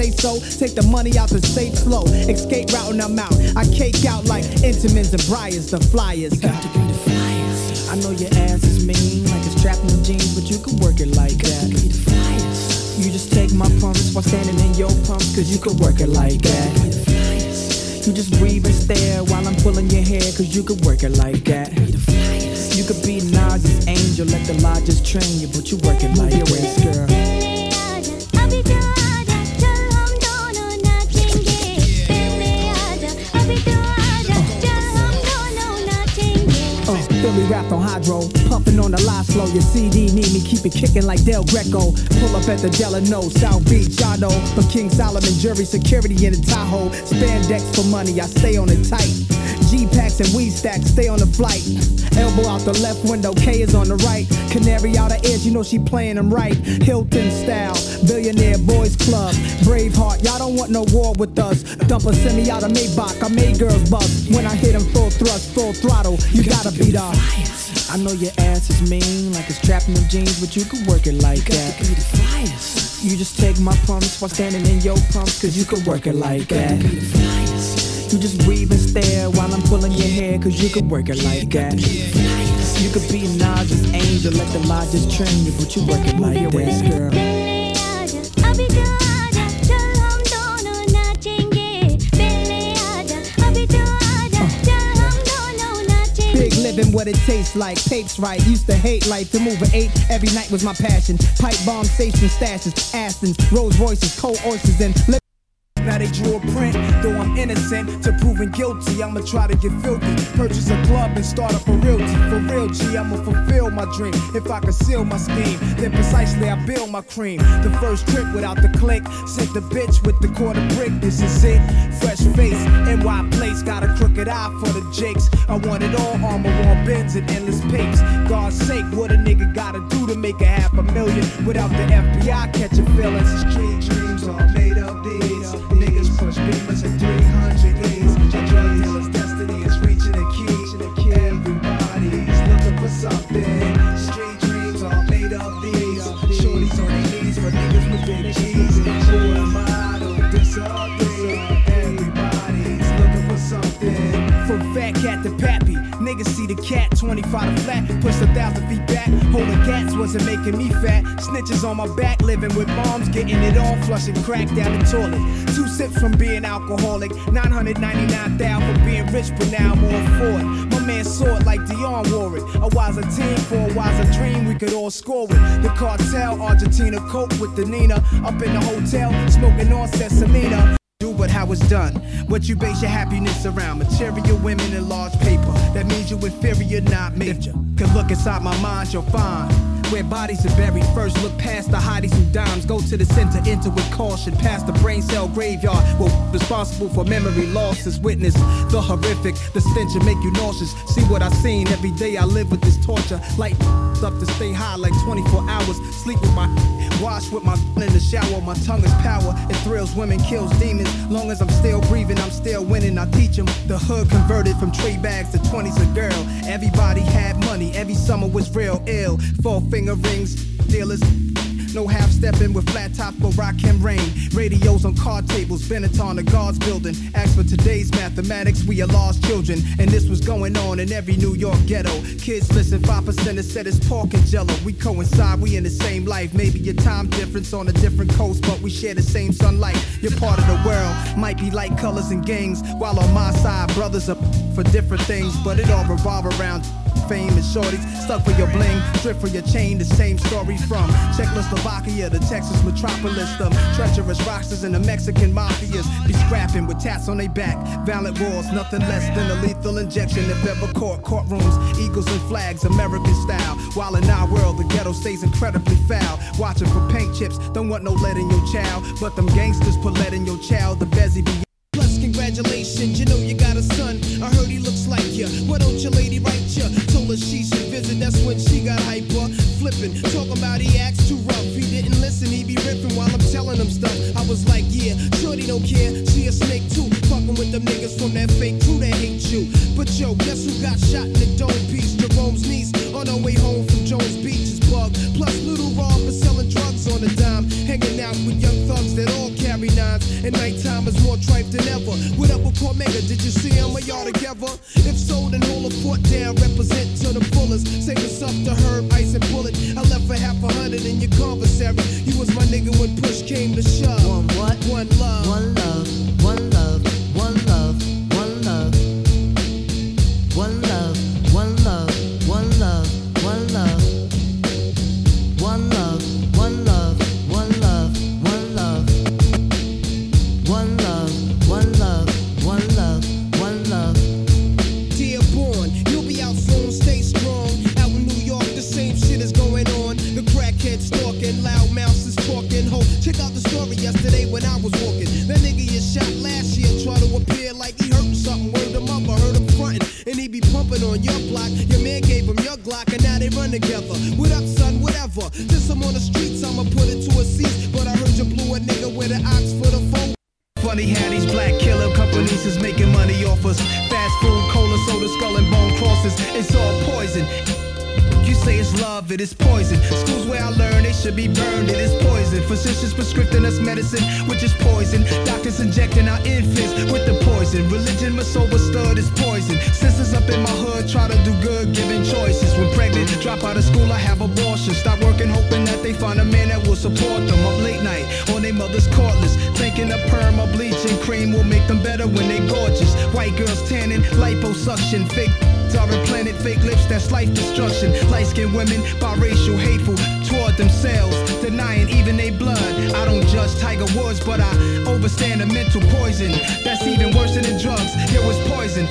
say so. Take the money out the safe flow. Escape route and I'm out. I cake out like Intamins and Briars, the flyers. Got to be the flyers. I know your ass is mean, like it's trapped in the jeans, but you can work it like that. Be the flyers. You just take my pumps while standing in your pumps, cause you can work it like that. Be the flyers. You just breathe and stare while I'm pulling your hair, cause you can work it like that. Be the flyers. You could be Nas's angel, let the law just train you, but you work it like this, girl. Philly wrapped on hydro, puffing on the live flow. Your CD need me, keep it kicking like Del Greco. Pull up at the Delano, South Beach, I know. For King Solomon, jury security in the Tahoe. Spandex for money, I stay on it tight. G-packs and weed stacks, stay on the flight. Elbow out the left window, K is on the right. Canary out her ears, you know she playing them right. Hilton style, Billionaire Boys Club. Braveheart, y'all don't want no war with us. Dump a semi out of Maybach, I made girls bust. When I hit them full thrust, full throttle, you gotta beat up. I know your ass is mean, like it's trapped in the jeans, but you can work it like that. Be the flyers. You just take my pumps while standing in your pumps, cause you can work it like that. Be the flyers. You just breathe and stare while I'm pulling your hair, cause you can work it like that. You could be Nas's angel, let the law just train you, but you work it like this, girl. Big living, what it tastes like, tapes right. Used to hate life, to move an 8 every night was my passion. Pipe bomb, safes and stashes, Astons, Rolls Royces, cold oysters, and now they drew a print, though I'm innocent. To proving guilty, I'ma try to get filthy. Purchase a club and start up a realty. For real, G, I'ma fulfill my dream. If I conceal my scheme, then precisely I build my cream. The first trip without the click, sent the bitch with the quarter brick. This is it, fresh face, NY place. Got a crooked eye for the jakes. I want it all, armor on bins and endless papes. God's sake, what a nigga gotta do to make a $500,000 without the FBI catching feelings? Street dreams are made of these. Niggas push beamers in 300 E's. A drug dealer's destiny is reaching a key. Everybody's looking for something. Street dreams are made of these. Shorties on their knees for niggas with big G's. Who am I to disagree? Everybody's looking for something. From Fat Cat to Pappy, niggas see the cat 25 to flat, push 1,000 feet back. Holding cats wasn't making me fat. Snitches on my back, living with moms, getting it on, flushing crack down the toilet. 2 sips from being alcoholic, 999,000 for being rich, but now I'm all for it. My man saw it like Dionne wore it. A wiser team for a wiser dream, we could all score with. The cartel, Argentina, coke with the Nina. Up in the hotel, smoking on Sessamina. Do but how it's done. What you base your happiness around? Material women in large paper. That means you inferior, not major. Cause look inside my mind, you'll find where bodies are buried first. Look past the hotties and dimes. Go to the center, enter with caution. Past the brain cell graveyard. Well, responsible for memory losses. Witness the horrific, the stench will make you nauseous. See what I seen every day. I live with this torture. Light up to stay high like 24 hours. Sleep with my wash with my in the shower. My tongue is power. It thrills women, kills demons. Long as I'm still breathing, I'm still winning. I teach them. The hood converted from tray bags to 20s a girl. Everybody had money. Every summer was real ill. 4-finger rings, dealers. No half-stepping with flat tops for rock and rain. Radios on card tables, Benetton, the guards building. Ask for today's mathematics, we are lost children. And this was going on in every New York ghetto. Kids listen, 5% have said it's pork and jello. We coincide, we in the same life. Maybe your time difference on a different coast, but we share the same sunlight. You're part of the world, might be light colors and gangs. While on my side, brothers are for different things. But it all revolve around fame and shorties. Stuck for your bling, strip for your chain. The same story from Czechoslovakia, the Texas metropolis. Them treacherous rocksters and the Mexican mafias be scrapping with tats on their back. Violent wars, nothing less than a lethal injection. If ever caught, courtrooms, eagles and flags, American style. While in our world, the ghetto stays incredibly foul. Watching for paint chips, don't want no lead in your child. But them gangsters put lead in your child. The Bezzy be plus, congratulations, you know you got a son. I heard he looks like ya. Why don't your lady write ya? Told her she should visit, that's when she got hyper. Flippin', talking about he acts too rough. He didn't listen, he be ripping while I'm telling him stuff. I was like, yeah, shorty don't care, she a snake too. Fucking with them niggas from that fake crew that hate you. But yo, guess who got shot in the dome piece? Jerome's niece, on her way home from Jones Beach is Bug. Plus Little Rob for selling drugs on the dime. Hanging out with young thugs that all carry 9s. eyes, and nighttime is more tripe than ever. What up with Cormega? Did you see him? Are y'all together? If so, then hold a fort down, represent to the fullest. Say what's up to Herb, Ice, and Bullet. I left for half $100 in your commissary. You was my nigga when push came to shove. One what? One love. One love. One love. One love. One love. One love. One love. One love. One love. One love. One love. One love. One love. One love. One love. One love. One love. Dearborn, you'll be out soon. Stay strong. Out in New York, the same shit is going on. The crackheads stalking, loud mouths is talking. Ho, check out the story yesterday when I was walking. That nigga you shot last year try to appear like he hurtin' something. Word him up, I heard him frontin', and he be pumping on your block. Your man gave him your Glock, and now they run together. What up, son? Whatever. Since I'm on the streets, I'ma put it to a cease. But I heard you blew a nigga with an ox for the phone. Funny how these black killer companies is making money off us. Fast food, cola, soda, skull and bone crosses. It's all poison. You say it's love, it is poison. Schools where I learn, they should be burned, it is poison. Physicians prescribing us medicine, which is poison. Doctors injecting our infants with the poison. Religion must overstood is poison. Sisters up in my hood try to do good, giving choices. When pregnant, drop out of school, I have abortion. Stop working, hoping that they find a man that will support them. Up late night, on their mother's cordless, thinking a perm or bleaching cream will make them better when they gorgeous. White girls tanning, liposuction, fake are implanted, fake lips, that's life destruction. Light-skinned women, biracial, hateful toward themselves, denying even their blood. I don't judge Tiger Woods, but I overstand the mental poison. That's even worse than the drugs, yo, it's poison.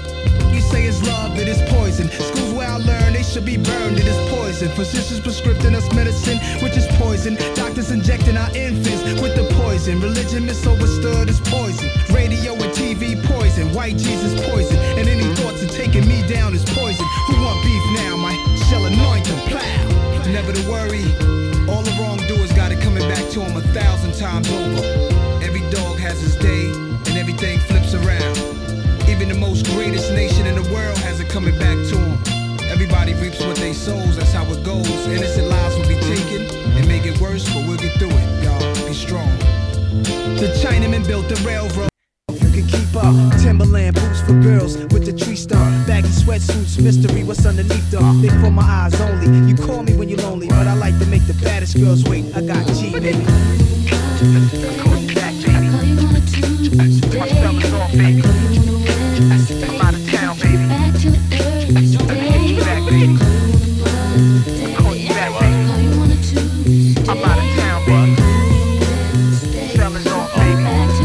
You say it's love, it is poison. Schools where I learn, they should be burned, it is poison. Physicians prescribing us medicine, which is poison. Doctors injecting our infants with the poison. Religion misunderstood is poison. Radio and TV poison. White Jesus poison. And any thoughts of taking me down is poison. Who want beef now? My shall anoint them, plow. Never to worry, all the wrongdoers got it coming back to them 1,000 times over. Every dog has his day, and everything flips around. Even the most greatest nation in the world has it coming back to them. Everybody reaps what they sows, that's how it goes. Innocent lives will be taken and make it worse, but we'll get through it, y'all. Be strong. The Chinaman built the railroad. You can keep up. Timberland boots for girls with the tree stump. Baggy sweatsuits, mystery, what's underneath them? They for my eyes only. You call me when you're lonely, but I like to make the baddest girls wait. I got G, baby. Call you back, baby. My spell is off, baby. I'm out of town, baby. Back, baby. Call you back, baby. I'm out of town, baby. Spell is off, baby.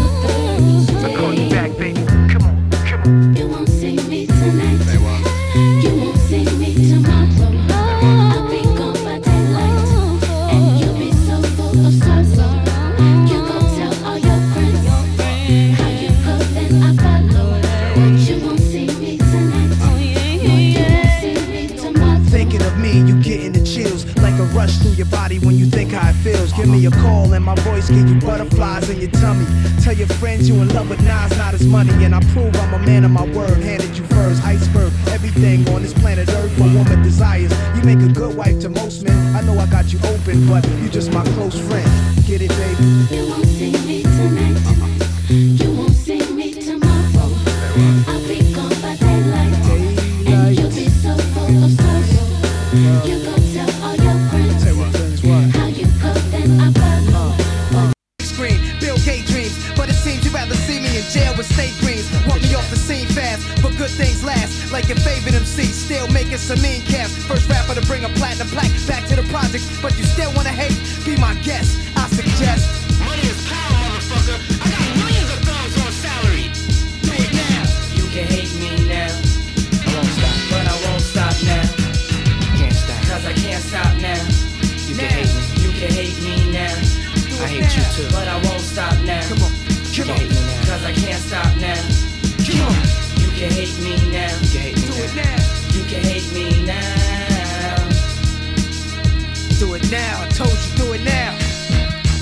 I call you back, baby. Come on, come on. You won't see me tonight. You won't see me tomorrow. I'll be gone by daylight, and you'll be so full of sorrow. You gon' tell all your friends how you go, then I follow. You won't see me tonight. No, you won't see me tomorrow. Thinking of me, you getting the chills like a rush through your body when you think how it feels. Give me a call and my voice give you butterflies in your tummy. Tell your friends you in love with Nas, not his money. And I prove I'm a man of my word. Handed you furs, iceberg, everything on this planet Earth a woman desires. You make a good wife to most men. I know I got you open, but you just my close friend. Get it, baby? You won't see me tonight. You won't see me tomorrow. I'll be gone by daylight, and you'll be so full of sorrow. You gon' tell all your friends how you go, then I follow. Screen, Bill Gates dreams, but it seems you'd rather see me in jail with state greens. Want me off the scene fast, but good things last. Like your favorite MC, still making some mean caps. First rapper to bring a platinum plaque back to the project, but you still wanna hate? Be my guest, I suggest. Money is power, motherfucker. I got millions of thumbs on salary. Do it now. You can hate me now. I won't stop, but I won't stop now. Can't stop, cause I can't stop now. You can hate me. You can hate me now. I hate you too, but I won't stop now. Come on, You come can on, hate me now, cause I can't stop now. come on, You can hate me now. You can hate me do it now. now. You can hate me now. Do it now, I told you, do it now. Let's go.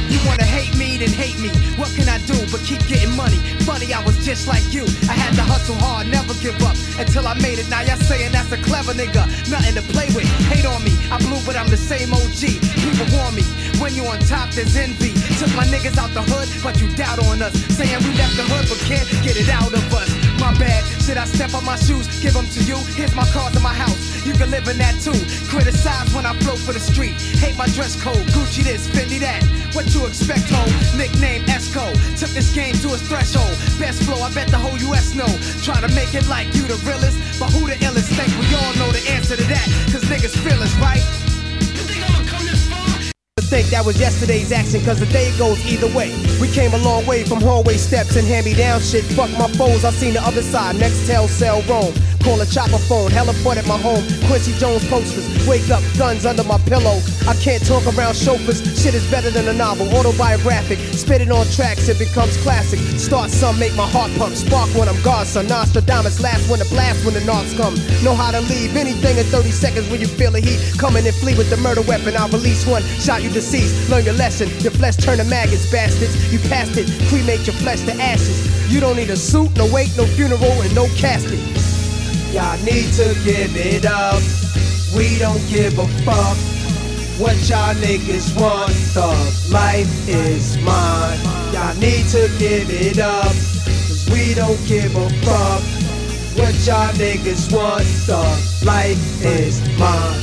You wanna hate me, then hate me. What can I do but keep getting money? Funny, I was just like you. I had to hustle hard, never give up until I made it. Now y'all saying that's a clever nigga, nothing to play with. Hate on me, I blew but I'm the same OG. People warn me, when you on top there's envy. Took my niggas out the hood, but you doubt on us. Saying we left the hood but can't get it out of us. My bad, should I step on my shoes, give them to you? Here's my cars in my house, you can live in that too. Criticize when I flow for the street. Hate my dress code, Gucci this, Fendi that. What you expect, ho? Nickname Esco. Took this game to its threshold. Best flow, I bet the whole US know. Try to make it like you the realest, but who the illest? Think we all know the answer to that, cause niggas feel us, right? You think I'ma come this far? Think that was yesterday's action, cause the day goes either way. We came a long way from hallway steps and hand-me-down shit. Fuck my foes, I seen the other side. Next tell, sell, roam. Call a chopper phone, hella fun at my home. Quincy Jones posters, wake up, guns under my pillow. I can't talk around chauffeurs, shit is better than a novel. Autobiographic, spit it on tracks, it becomes classic. Start some, make my heart pump, spark when I'm Godson. Nostradamus, last one to blast when the knocks come. Know how to leave anything in 30 seconds when you feel the heat. Coming and flee with the murder weapon, I'll release one. Shot you deceased, learn your lesson. Your flesh turn to maggots, bastards. You passed it, cremate your flesh to ashes. You don't need a suit, no wake, no funeral, and no casket. Y'all need to give it up. We don't give a fuck what y'all niggas want. Thug life is mine. Y'all need to give it up, cause we don't give a fuck what y'all niggas want. Thug life is mine.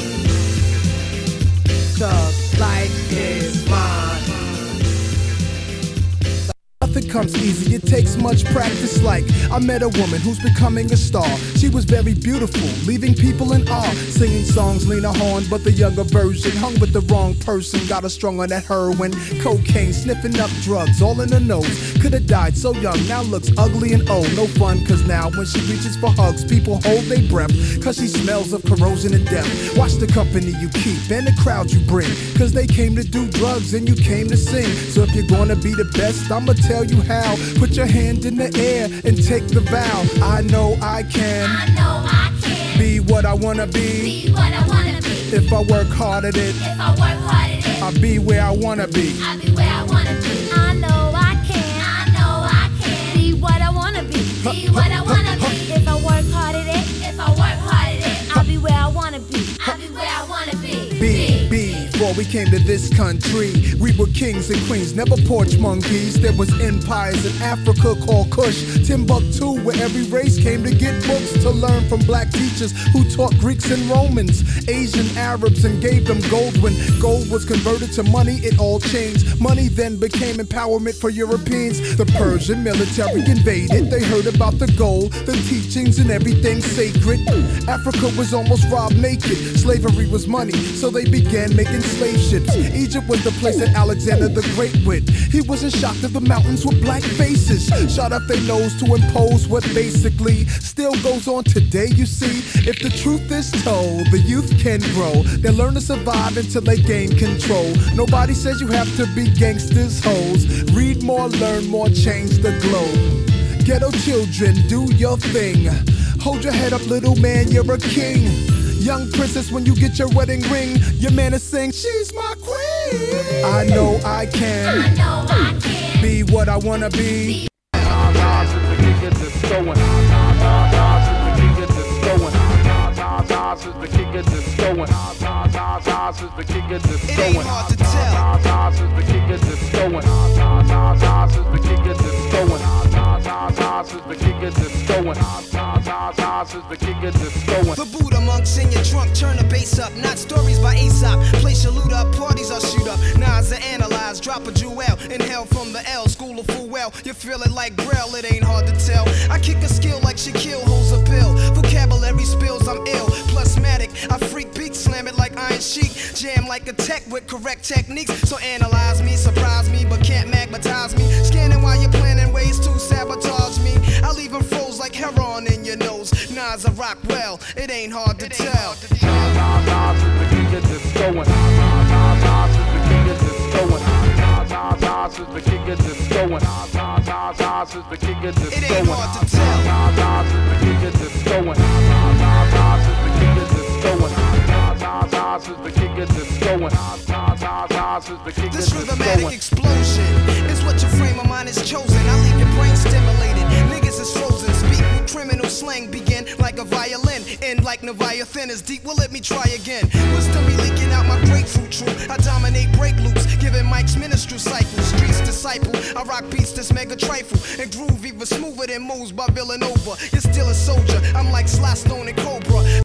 Thug life is mine. Nothing comes easy, it takes much practice. Like, I met a woman who's becoming a star. She was very beautiful, leaving people in awe. Singing songs, Lena Horne, but the younger version. Hung with the wrong person, got her strung on that heroin. Cocaine, sniffing up drugs, all in her nose. Could've died so young, now looks ugly and old. No fun, cause now when she reaches for hugs, people hold their breath, cause she smells of corrosion and death. Watch the company you keep and the crowd you bring, cause they came to do drugs and you came to sing. So if you're gonna be the best, I'ma tell you how. Put your hand in the air and take the vow. I know I can. I know I can Be what I wanna be what I wanna be. If I work hard at it, If I work hard at it, I'll be where I wanna be. I'll be where I wanna be. I know I can. I know I can be what I wanna be. Be what I wanna be. If I work hard at it, if I work hard at it, I'll be where I wanna be. I'll be where I wanna be. Before we came to this country, we were kings and queens, never porch monkeys. There was empires in Africa called Kush, Timbuktu, where every race came to get books to learn from black teachers who taught Greeks and Romans, Asian Arabs, and gave them gold. When gold was converted to money, it all changed. Money then became empowerment for Europeans. The Persian military invaded, they heard about the gold, the teachings and everything sacred. Africa was almost robbed naked, slavery was money, so they began making slave ships. Egypt was the place that Alexander the Great went. He wasn't shocked at the mountains with black faces, shot up their nose to impose what basically still goes on today. You see, if the truth is told, the youth can grow. They learn to survive until they gain control. Nobody says you have to be gangsters, hoes. Read more, learn more, change the globe. Ghetto children, do your thing. Hold your head up, little man, you're a king. Young princess, when you get your wedding ring, your man is saying, she's my queen. I know I can. I know I can Be what I wanna be. It ain't hard to tell. The Buddha monks in your trunk, turn the bass up. Not stories by Aesop. Place your loot up, parties I'll shoot up. Nas are analyzed, drop a jewel. Inhale from the L, school of full well. You feel it like Grail, it ain't hard to tell. I kick a skill like Shaquille holds a pill. Vocabulary spills, I'm ill. Plusmatic, I freak beat, slam it like Iron Sheik. Jam like a tech with correct techniques. So analyze me, surprise me, but can't magnetize me. Scanning while you're planning ways to sabotage me. I'll leave them froze like heroin in your nose. Nas I rock well, it ain't hard to tell. It ain't hard to tell. sponsors to keep This business rhythmatic going. explosion is what your frame of mind is chosen. I leave your brain stimulated. Niggas is frozen. Speak with criminal slang. Begin like a violin. End like Leviathan is deep. Well, let me try again. Wisdom be leaking out my grapefruit true. I dominate break loops. Giving Mike's ministry cycles. Streets disciple. I rock beats that's mega trifle. And groove even smoother than moves by Villanova. You're still a soldier. I'm like Sly Stone and Cobra.